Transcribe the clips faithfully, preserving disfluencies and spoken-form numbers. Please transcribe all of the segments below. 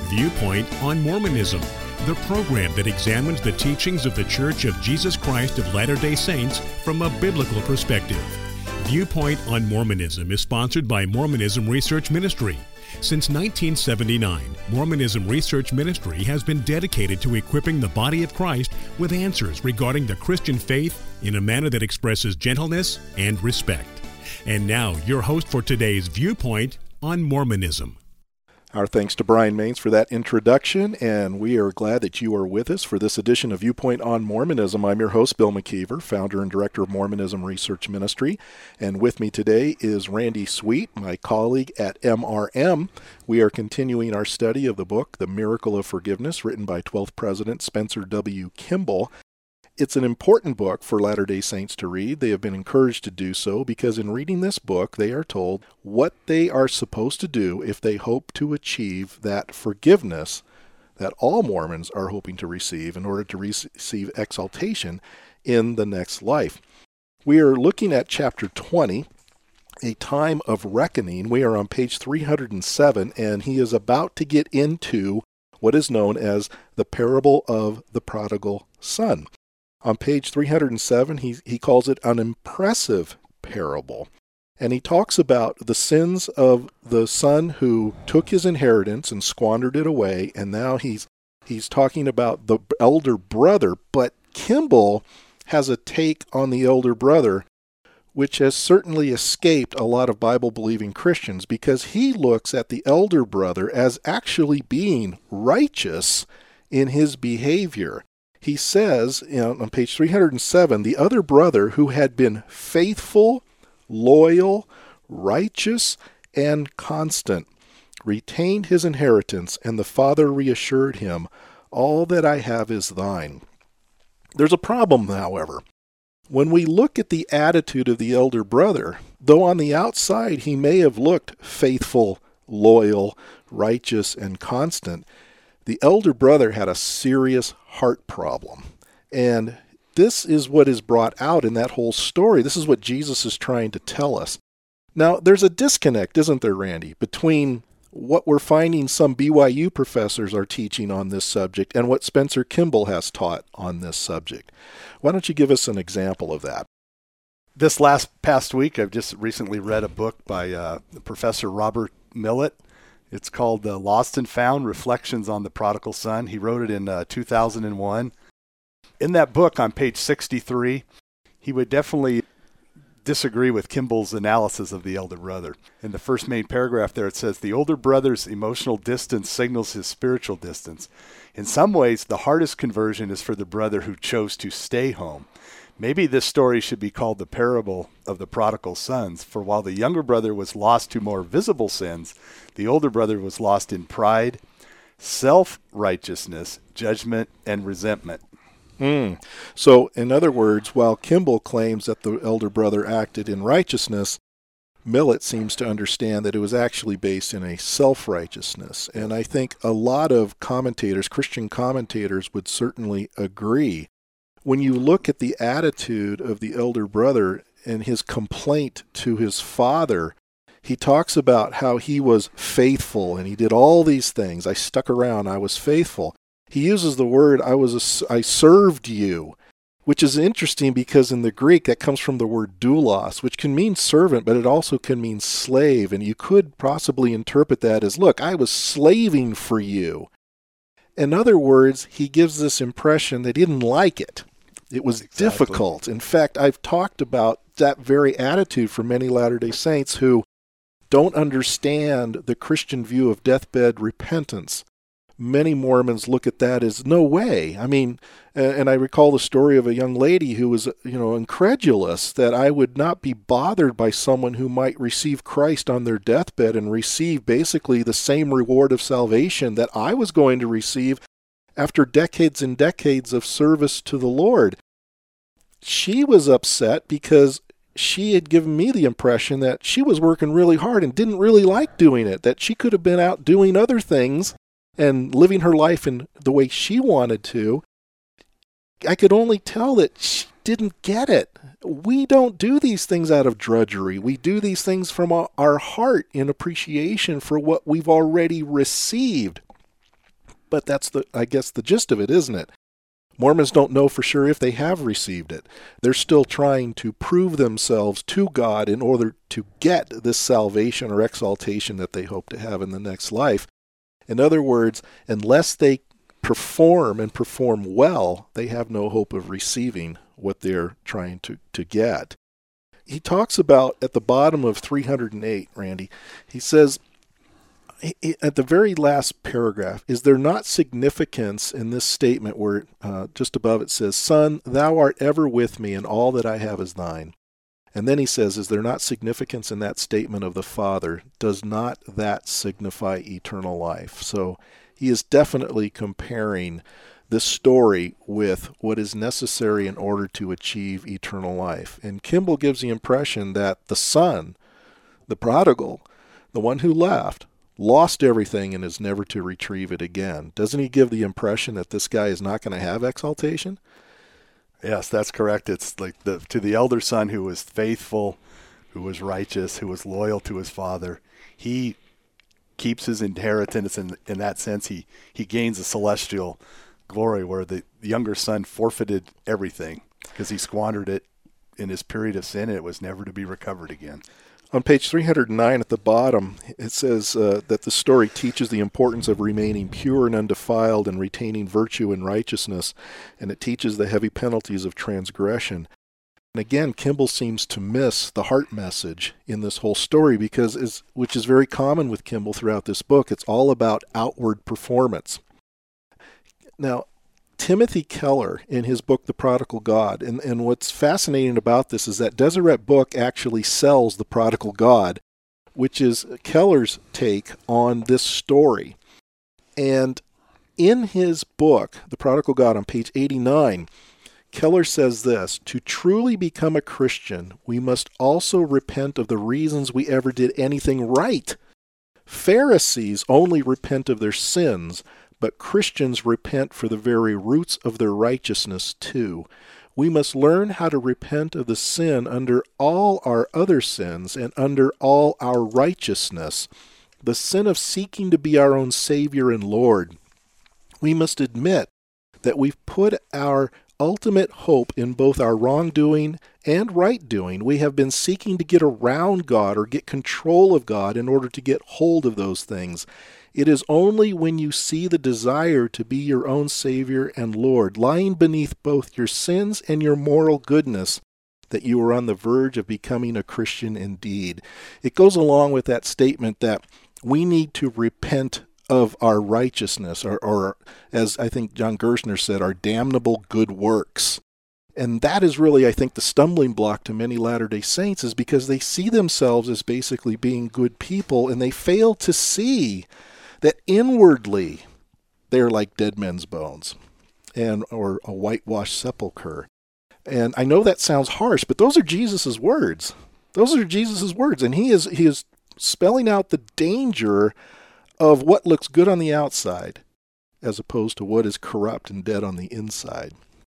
Viewpoint on Mormonism, the program that examines the teachings of the Church of Jesus Christ of Latter-day Saints from a biblical perspective. Viewpoint on Mormonism is sponsored by Mormonism Research Ministry. Since nineteen seventy-nine, Mormonism Research Ministry has been dedicated to equipping the body of Christ with answers regarding the Christian faith in a manner that expresses gentleness and respect. And now, your host for today's Viewpoint on Mormonism. Our thanks to Brian Maines for that introduction, and we are glad that you are with us for this edition of Viewpoint on Mormonism. I'm your host, Bill McKeever, founder and director of Mormonism Research Ministry, and with me today is Randy Sweet, my colleague at M R M. We are continuing our study of the book, The Miracle of Forgiveness, written by twelfth President Spencer W. Kimball. It's an important book for Latter-day Saints to read. They have been encouraged to do so because in reading this book, they are told what they are supposed to do if they hope to achieve that forgiveness that all Mormons are hoping to receive in order to receive exaltation in the next life. We are looking at chapter twenty, A Time of Reckoning. We are on page three hundred seven, and he is about to get into what is known as the parable of the prodigal son. On page three hundred seven, he, he calls it an impressive parable. And he talks about the sins of the son who took his inheritance and squandered it away, and now he's he's talking about the elder brother. But Kimball has a take on the elder brother, which has certainly escaped a lot of Bible-believing Christians, because he looks at the elder brother as actually being righteous in his behavior. He says, you know, on page three hundred seven, the other brother who had been faithful, loyal, righteous, and constant retained his inheritance, and the father reassured him, "All that I have is thine." There's a problem, however. When we look at the attitude of the elder brother, though on the outside he may have looked faithful, loyal, righteous, and constant, the elder brother had a serious heart problem. And this is what is brought out in that whole story. This is what Jesus is trying to tell us. Now, there's a disconnect, isn't there, Randy, between what we're finding some B Y U professors are teaching on this subject and what Spencer Kimball has taught on this subject. Why don't you give us an example of that? This last past week, I've just recently read a book by uh, Professor Robert Millett. It's called uh, Lost and Found, Reflections on the Prodigal Son. He wrote it in uh, two thousand one. In that book, on page sixty-three, he would definitely disagree with Kimball's analysis of the elder brother. In the first main paragraph there, it says, "The older brother's emotional distance signals his spiritual distance. In some ways, the hardest conversion is for the brother who chose to stay home. Maybe this story should be called the parable of the prodigal sons, for while the younger brother was lost to more visible sins, the older brother was lost in pride, self-righteousness, judgment, and resentment." Mm. So, in other words, while Kimball claims that the elder brother acted in righteousness, Millett seems to understand that it was actually based in a self-righteousness. And I think a lot of commentators, Christian commentators, would certainly agree. When you look at the attitude of the elder brother and his complaint to his father, he talks about how he was faithful and he did all these things. I stuck around, I was faithful. He uses the word, I was, a, I served you, which is interesting because in the Greek that comes from the word doulos, which can mean servant, but it also can mean slave. And you could possibly interpret that as, look, I was slaving for you. In other words, he gives this impression that he didn't like it. It was exactly. difficult. In fact, I've talked about that very attitude for many Latter-day Saints who don't understand the Christian view of deathbed repentance. Many Mormons look at that as no way. I mean, and I recall the story of a young lady who was, you know, incredulous that I would not be bothered by someone who might receive Christ on their deathbed and receive basically the same reward of salvation that I was going to receive after decades and decades of service to the Lord. She was upset because she had given me the impression that she was working really hard and didn't really like doing it, that she could have been out doing other things and living her life in the way she wanted to. I could only tell that she didn't get it. We don't do these things out of drudgery. We do these things from our heart in appreciation for what we've already received. But that's the, I guess, the gist of it, isn't it? Mormons don't know for sure if they have received it. They're still trying to prove themselves to God in order to get this salvation or exaltation that they hope to have in the next life. In other words, unless they perform and perform well, they have no hope of receiving what they're trying to, to get. He talks about at the bottom of three hundred eight, Randy, he says, at the very last paragraph, is there not significance in this statement where uh, just above it says, Son, thou art ever with me, and all that I have is thine? And then he says, is there not significance in that statement of the Father? Does not that signify eternal life? So he is definitely comparing this story with what is necessary in order to achieve eternal life. And Kimball gives the impression that the son, the prodigal, the one who left, lost everything and is never to retrieve it again. Doesn't he give the impression that this guy is not going to have exaltation? Yes, that's correct. It's like the to the elder son who was faithful, who was righteous, who was loyal to his father. He keeps his inheritance. In, in that sense, he, he gains a celestial glory, where the younger son forfeited everything because he squandered it in his period of sin, and it was never to be recovered again. On page three hundred nine at the bottom, it says uh, that the story teaches the importance of remaining pure and undefiled and retaining virtue and righteousness, and it teaches the heavy penalties of transgression. And again, Kimball seems to miss the heart message in this whole story, because, is, which is very common with Kimball throughout this book, it's all about outward performance. Now, Timothy Keller, in his book, The Prodigal God, and, and what's fascinating about this is that Deseret Book actually sells The Prodigal God, which is Keller's take on this story. And in his book, The Prodigal God, on page eighty-nine, Keller says this: to truly become a Christian, we must also repent of the reasons we ever did anything right. Pharisees only repent of their sins, but Christians repent for the very roots of their righteousness too. We must learn how to repent of the sin under all our other sins and under all our righteousness, the sin of seeking to be our own Savior and Lord. We must admit that we've put our ultimate hope in both our wrongdoing and right doing. We have been seeking to get around God or get control of God in order to get hold of those things. It is only when you see the desire to be your own Savior and Lord lying beneath both your sins and your moral goodness that you are on the verge of becoming a Christian indeed. It goes along with that statement that we need to repent of our righteousness, or, or as I think John Gerstner said, our damnable good works. And that is really, I think, the stumbling block to many Latter-day Saints, is because they see themselves as basically being good people, and they fail to see that inwardly they're like dead men's bones, and or a whitewashed sepulcher. And I know that sounds harsh, but those are Jesus' words. Those are Jesus' words, and he is he is spelling out the danger of what looks good on the outside as opposed to what is corrupt and dead on the inside.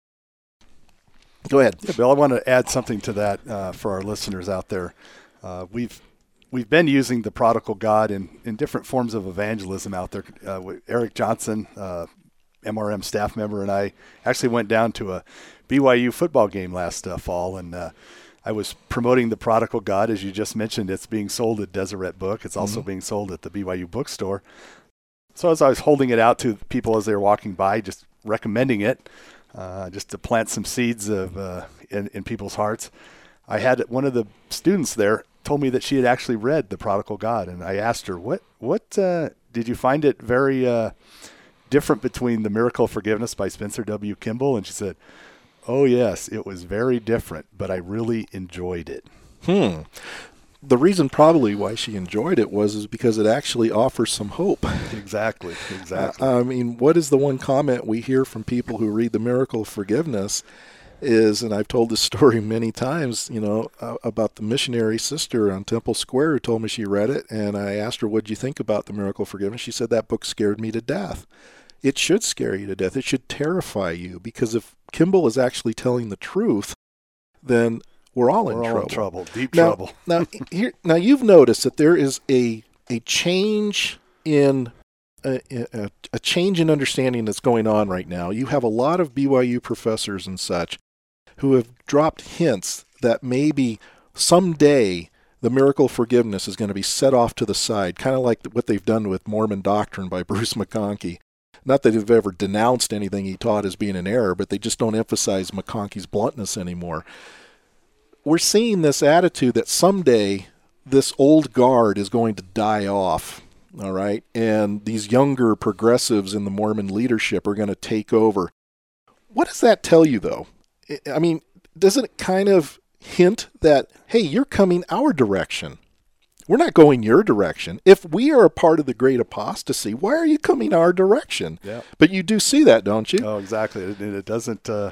Go ahead. Yeah, Bill, I want to add something to that uh, for our listeners out there. Uh, we've We've been using the Prodigal God in, in different forms of evangelism out there. Uh, with Eric Johnson, uh, M R M staff member, and I actually went down to a B Y U football game last uh, fall, and uh, I was promoting the Prodigal God. As you just mentioned, it's being sold at Deseret Book. It's also mm-hmm. being sold at the B Y U bookstore. So as I was holding it out to people as they were walking by, just recommending it, uh, just to plant some seeds of uh, in, in people's hearts, I had one of the students there told me that she had actually read The Prodigal God, and I asked her, what what uh, did you find it very uh, different between The Miracle of Forgiveness by Spencer W. Kimball? And she said, oh yes, it was very different, but I really enjoyed it. Hmm. The reason probably why she enjoyed it was is because it actually offers some hope. Exactly, exactly. Uh, I mean, what is the one comment we hear from people who read The Miracle of Forgiveness is, and I've told this story many times, you know, uh, about the missionary sister on Temple Square who told me she read it, and I asked her, what'd you think about The Miracle of Forgiveness? She said, that book scared me to death. It should scare you to death. It should terrify you, because if Kimball is actually telling the truth, then we're all in we're trouble. All in trouble, deep now, trouble. now, here, now, you've noticed that there is a, a change in a, a, a change in understanding that's going on right now. You have a lot of B Y U professors and such who have dropped hints that maybe someday the miracle of forgiveness is going to be set off to the side, kind of like what they've done with Mormon Doctrine by Bruce McConkie. Not that they've ever denounced anything he taught as being an error, but they just don't emphasize McConkie's bluntness anymore. We're seeing this attitude that someday this old guard is going to die off, all right? And these younger progressives in the Mormon leadership are going to take over. What does that tell you, though? I mean, doesn't it kind of hint that, hey, you're coming our direction? We're not going your direction. If we are a part of the great apostasy, why are you coming our direction? Yeah. But you do see that, don't you? Oh, exactly. It, it doesn't, uh,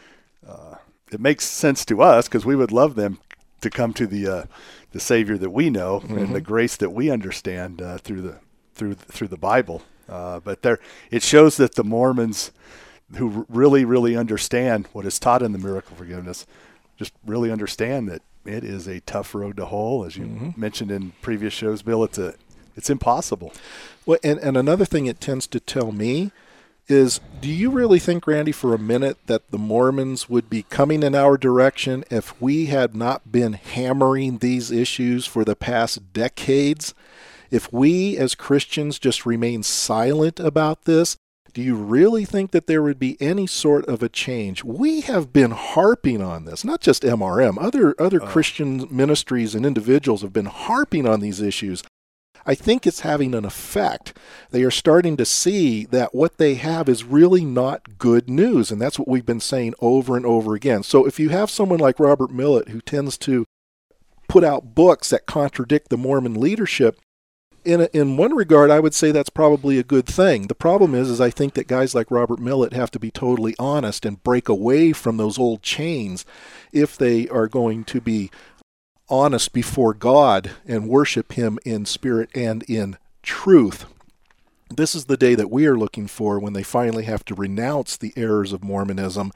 uh, it makes sense to us because we would love them to come to the uh, the Savior that we know mm-hmm. and the grace that we understand uh, through the through through the Bible. Uh, but there, it shows that the Mormons, who really really understand what is taught in the miracle of forgiveness, just really understand that it is a tough road to hoe, as you mm-hmm. mentioned in previous shows, Bill. It's a it's impossible. Well, and and another thing it tends to tell me is, do you really think, Randy, for a minute that the Mormons would be coming in our direction if we had not been hammering these issues for the past decades? If we as Christians just remain silent about this, do you really think that there would be any sort of a change? We have been harping on this, not just M R M. Other, other oh. Christian ministries and individuals have been harping on these issues. I think it's having an effect. They are starting to see that what they have is really not good news, and that's what we've been saying over and over again. So if you have someone like Robert Millett who tends to put out books that contradict the Mormon leadership, in a, in one regard, I would say that's probably a good thing. The problem is, is I think that guys like Robert Millett have to be totally honest and break away from those old chains if they are going to be honest before God and worship him in spirit and in truth. This is the day that we are looking for, when they finally have to renounce the errors of Mormonism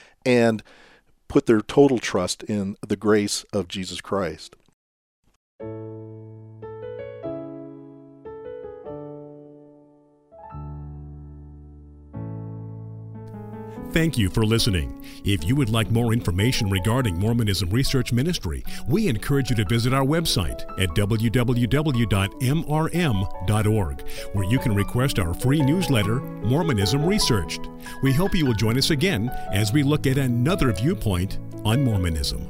and put their total trust in the grace of Jesus Christ. Thank you for listening. If you would like more information regarding Mormonism Research Ministry, we encourage you to visit our website at w w w dot m r m dot org, where you can request our free newsletter, Mormonism Researched. We hope you will join us again as we look at another viewpoint on Mormonism.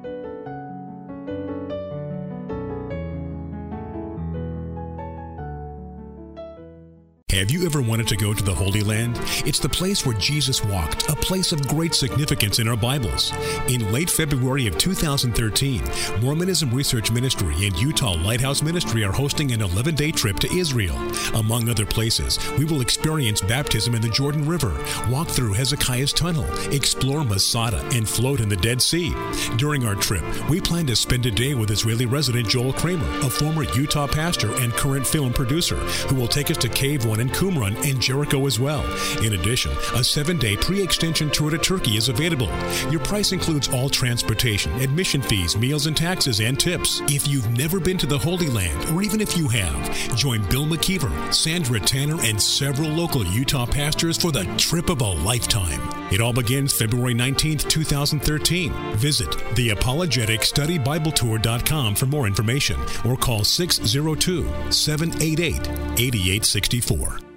Have you ever wanted to go to the Holy Land? It's the place where Jesus walked, a place of great significance in our Bibles. In late February of two thousand thirteen, Mormonism Research Ministry and Utah Lighthouse Ministry are hosting an eleven-day trip to Israel. Among other places, we will experience baptism in the Jordan River, walk through Hezekiah's Tunnel, explore Masada, and float in the Dead Sea. During our trip, we plan to spend a day with Israeli resident Joel Kramer, a former Utah pastor and current film producer, who will take us to Cave One in Qumran and Jericho as well. In addition, a seven-day pre-extension tour to Turkey is available. Your price includes all transportation, admission fees, meals and taxes, and tips. If you've never been to the Holy Land, or even if you have, join Bill McKeever, Sandra Tanner, and several local Utah pastors for the trip of a lifetime. It all begins February nineteenth, two thousand thirteen. Visit the apologetic study bible tour dot com for more information, or call six oh two, seven eight eight, eight eight six four.